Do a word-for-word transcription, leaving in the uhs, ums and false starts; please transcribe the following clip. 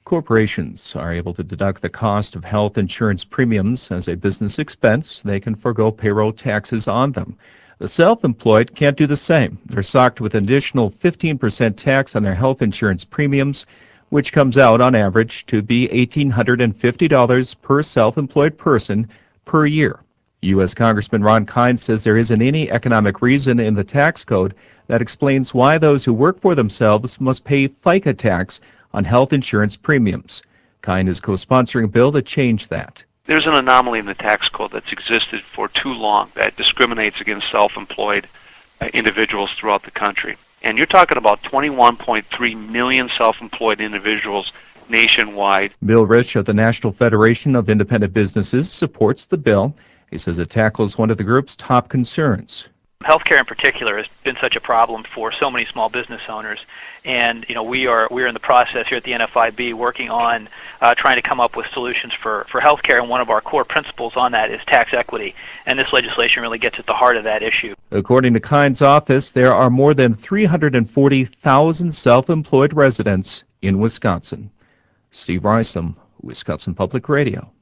Corporations are able to deduct the cost of health insurance premiums as a business expense. They can forgo payroll taxes on them. The self-employed can't do the same. They're socked with an additional fifteen percent tax on their health insurance premiums, which comes out on average to be one thousand eight hundred fifty dollars per self-employed person per year. U S Congressman Ron Kind says there isn't any economic reason in the tax code that explains why those who work for themselves must pay FICA tax on health insurance premiums. Kind is co-sponsoring a bill to change that. There's an anomaly in the tax code that's existed for too long that discriminates against self-employed uh, individuals throughout the country. And you're talking about twenty-one point three million self-employed individuals nationwide. Bill Rich of the National Federation of Independent Businesses supports the bill. He says it tackles one of the group's top concerns. Healthcare in particular has been such a problem for so many small business owners, and you know we are we are in the process here at the N F I B working on uh, trying to come up with solutions for for healthcare, and one of our core principles on that is tax equity, and this legislation really gets at the heart of that issue. According to Kind's office, there are more than three hundred forty thousand self-employed residents in Wisconsin. Steve Rysam, Wisconsin Public Radio.